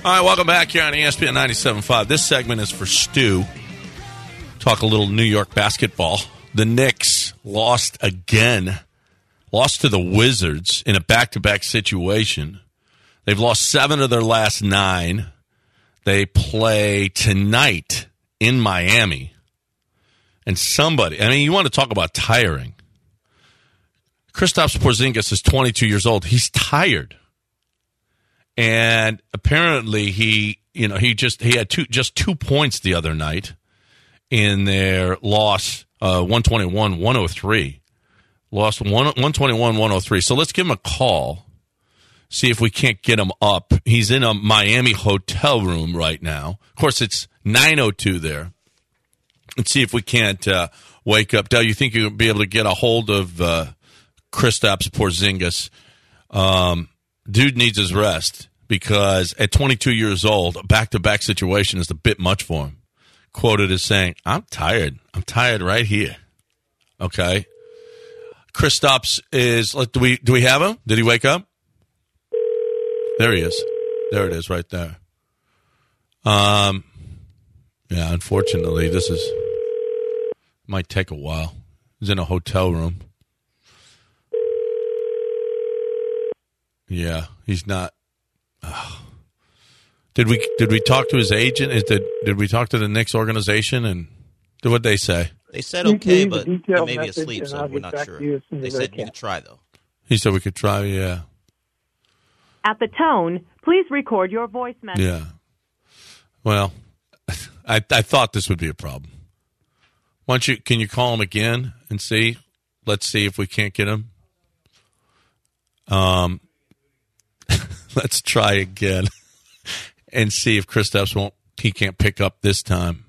All right, welcome back here on ESPN 97.5. This segment is for Stu. Talk a little New York basketball. The Knicks lost again. Lost to the Wizards in a back-to-back situation. They've lost 7 of their last 9. They play tonight in Miami. And somebody, I mean, you want to talk about tiring. Kristaps Porzingis is 22 years old. He's tired. And apparently he had just 2 points the other night in their loss, 121-103. Lost 121-103. So let's give him a call, see if we can't get him up. He's in a Miami hotel room right now. Of course, it's 9:02 there. Let's see if we can't wake up. Del, you think you'll be able to get a hold of Kristaps Porzingis? Dude needs his rest because at 22 years old, a back-to-back situation is a bit much for him. Quoted as saying, I'm tired. I'm tired right here. Okay. Kristaps is, do we have him? Did he wake up? There he is. There it is right there. Yeah, unfortunately, this might take a while. He's in a hotel room. Yeah, he's not. Did we talk to his agent? Did we talk to the Knicks organization and what they say? They said okay, but he may be asleep, so we're not sure. They said you could try though. He said we could try. Yeah. At the tone, please record your voice message. Yeah. Well, I thought this would be a problem. Can you call him again and see? Let's see if we can't get him. Let's try again and see if Kristaps can't pick up this time.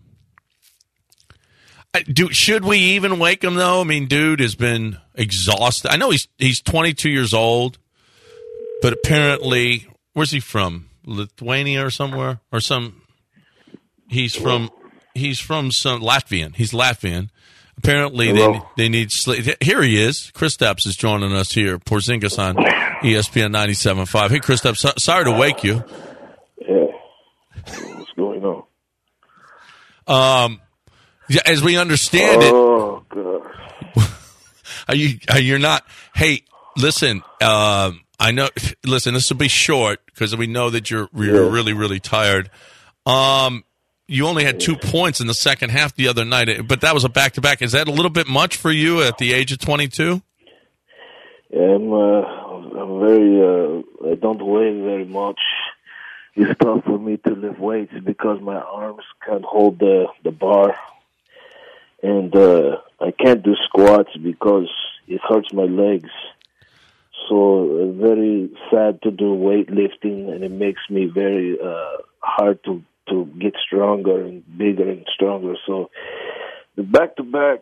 Should we even wake him though? I mean, dude has been exhausted. I know he's 22 years old, but apparently, where's he from? Lithuania or somewhere or some. He's from some Latvian. He's Latvian. Apparently, they need sleep. Here he is. Kristaps is joining us here. Porzingis on ESPN 97.5. Hey, Kristaps, sorry to wake you. Yeah. What's going on? As we understand it. Oh, God. You're not. Hey, listen. I know. Listen, this will be short because we know that you're really, really tired. You only had 2 points in the second half the other night, but that was a back-to-back. Is that a little bit much for you at the age of 22? Yeah, I'm very. I don't weigh very much. It's tough for me to lift weights because my arms can't hold the bar, and I can't do squats because it hurts my legs. So very sad to do weightlifting, and it makes me very hard to get stronger and bigger and stronger. So the back-to-back.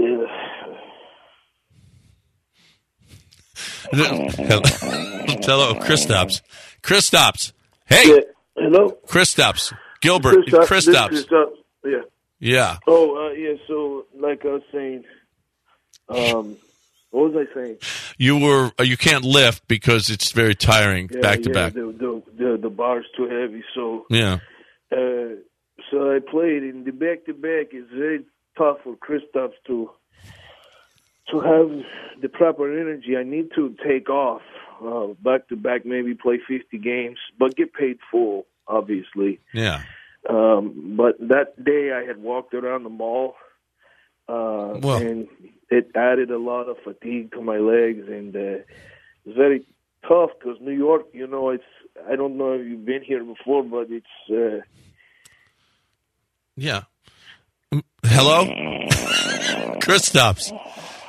Hello, Kristaps. Kristaps. Hey. Yeah. Hello. Kristaps. Gilbert. Kristaps. Yeah. Yeah. Oh, yeah. So, like I was saying, what was I saying? You can't lift because it's very tiring back to back. The bar's too heavy. So yeah. So I played in the back-to-back. It's very tough for Kristaps to have the proper energy. I need to take off back-to-back, maybe play 50 games, but get paid full, obviously. Yeah. But that day I had walked around the mall, and it added a lot of fatigue to my legs, and it's very tough because New York, I don't know if you've been here before, but it's... Yeah. Hello? Kristaps.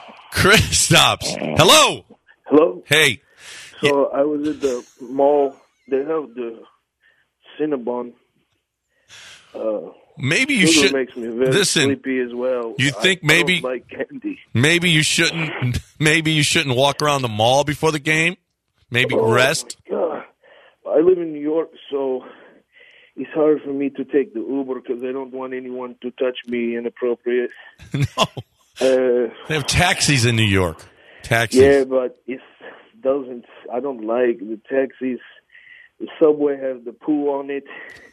Hello? Hello? Hey. So I was at the mall. They have the Cinnabon. Maybe you should makes me very sleepy as well. You think maybe I don't like candy. Maybe you shouldn't walk around the mall before the game? Maybe rest? God. I live in New York, so it's hard for me to take the Uber because I don't want anyone to touch me inappropriate. No. They have taxis in New York. Taxis. Yeah, but I don't like the taxis. the subway has the pool on it.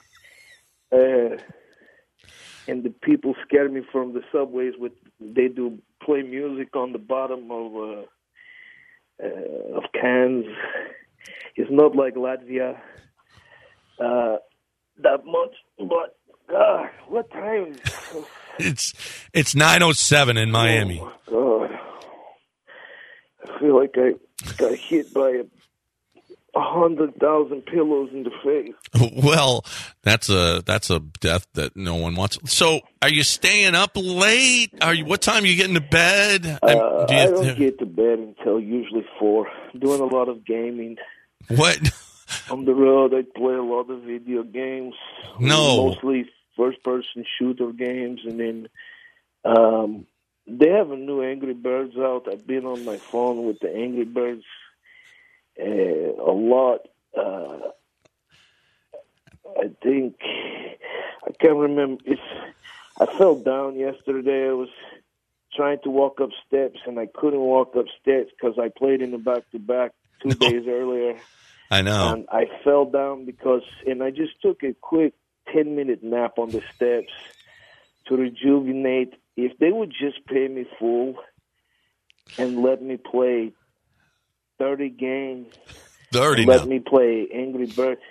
And the people scare me from the subways they do play music on the bottom of cans. It's not like Latvia that much, but what time is it? It's 9:07 in Miami. Oh, God. I feel like I got hit by 100,000 pillows in the face. Well, that's a death that no one wants. So, are you staying up late? What time are you getting to bed? I don't get to bed until usually 4. I'm doing a lot of gaming. What? On the road, I play a lot of video games. No. Mostly first-person shooter games, and then they have a new Angry Birds out. I've been on my phone with the Angry Birds a lot. I think I can't remember. I fell down yesterday. I was trying to walk up steps, and I couldn't walk up steps because I played in the back-to-back 2 days earlier. I know. And I fell down and I just took a quick 10-minute nap on the steps to rejuvenate. If they would just pay me full and let me play 30 games. 30 Let me play Angry Birds.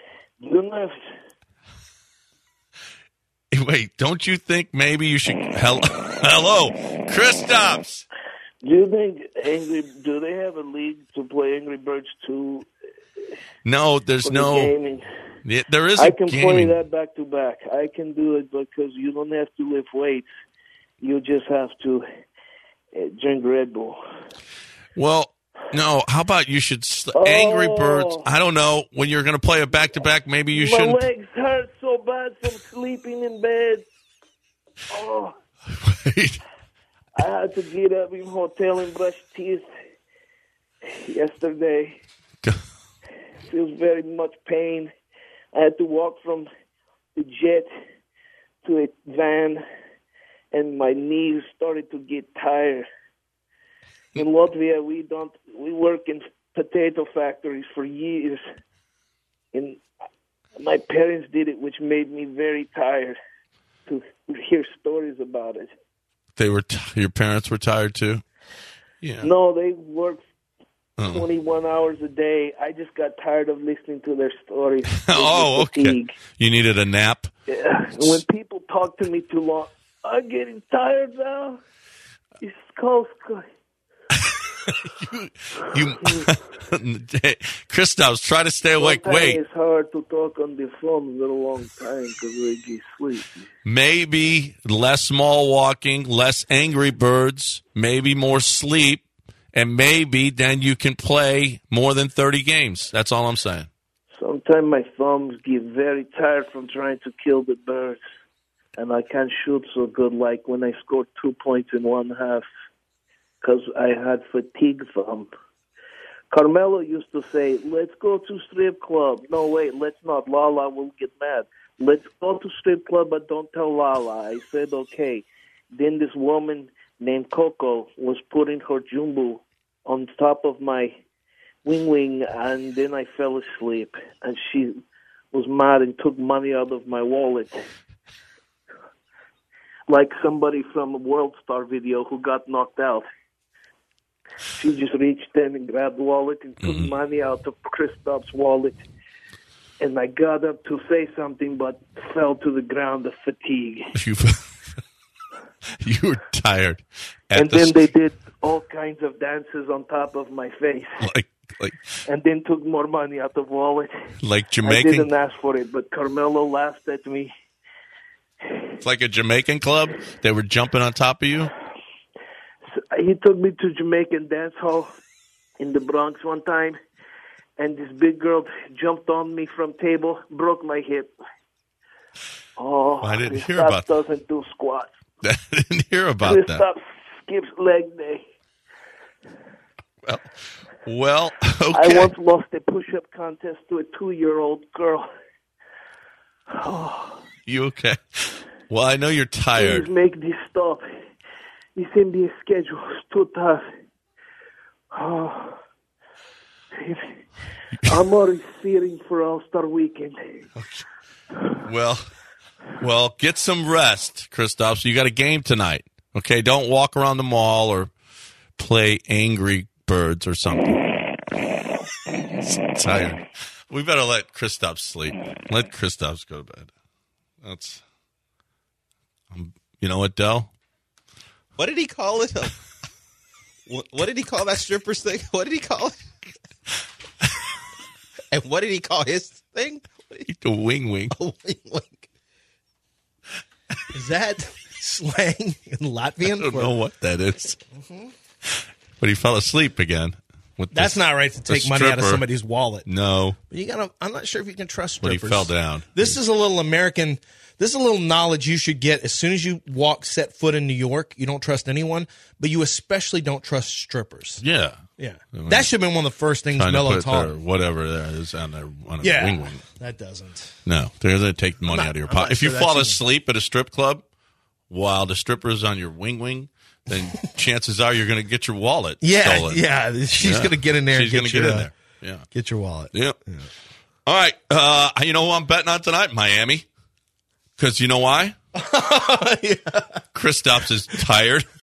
Wait, don't you think maybe you should... Hello, Kristaps. Do you think do they have a league to play Angry Birds 2? No, there's no... Gaming? Yeah, there is I can gaming. play that back to back. I can do it because you don't have to lift weights. You just have to drink Red Bull. Well... No, how about you should... Angry Birds, I don't know. When you're going to play a back-to-back, maybe you shouldn't... My legs hurt so bad from sleeping in bed. Oh. Wait. I had to get up in hotel and brush teeth yesterday. Feels very much pain. I had to walk from the jet to a van, and my knees started to get tired. In Latvia, we work in potato factories for years, and my parents did it, which made me very tired to hear stories about it. Your parents were tired too? Yeah. No, they worked 21 hours a day. I just got tired of listening to their stories. Oh, okay. You needed a nap? Yeah. When people talk to me too long, I'm getting tired now. It's cold. Kristaps, try to stay awake. Wait. It's hard to talk on the phone for a long time because we get sleepy. Maybe less small walking, less Angry Birds, maybe more sleep, and maybe then you can play more than 30 games. That's all I'm saying. Sometimes my thumbs get very tired from trying to kill the birds, and I can't shoot so good like when I scored 2 points in one half. Because I had fatigue thumb. Carmelo used to say, let's go to strip club. No, wait, let's not. Lala will get mad. Let's go to strip club, but don't tell Lala. I said, okay. Then this woman named Coco was putting her jumbo on top of my wing, and then I fell asleep. And she was mad and took money out of my wallet. Like somebody from a World Star video who got knocked out. She just reached in and grabbed the wallet and took money out of Kristaps' wallet. And I got up to say something, but fell to the ground of fatigue. You were tired. And then they did all kinds of dances on top of my face. Like, and then took more money out of wallet. Like Jamaican? I didn't ask for it, but Carmelo laughed at me. It's like a Jamaican club? They were jumping on top of you? He took me to Jamaican dance hall in the Bronx one time, and this big girl jumped on me from table, broke my hip. Oh, I didn't hear about that. Doesn't do squats. I didn't hear about that. Kristaps skips leg day. Well, okay. I once lost a push-up contest to a 2-year-old girl. Oh. You okay? Well, I know you're tired. Please make this stop. This NBA schedule is too tough. Oh. I'm already fearing for All-Star Weekend. Well, get some rest, Kristaps. You got a game tonight. Okay, don't walk around the mall or play Angry Birds or something. I'm tired. We better let Kristaps sleep. Let Kristaps go to bed. That's, you know what, Del? What did he call it? What did he call that strippers thing? What did he call it? And what did he call his thing? The wing. A wing. Is that slang in Latvian? I don't know what that is. Mm-hmm. But he fell asleep again. That's not right to take money out of somebody's wallet. No. But I'm not sure if you can trust strippers. But he fell down. This is a little American. This is a little knowledge you should get as soon as you set foot in New York. You don't trust anyone, but you especially don't trust strippers. Yeah. Yeah. That should have been one of the first things Melo taught. Whatever there is on their wing. That doesn't. No. They're going to take money out of your pocket. If you fall asleep at a strip club while the stripper is on your wing, then chances are you're going to get your wallet stolen. Yeah. She's going to get in there. She's going to get in there. Yeah. Get your wallet. Yep. Yeah. All right. You know who I'm betting on tonight? Miami. Because you know why? Kristaps is tired.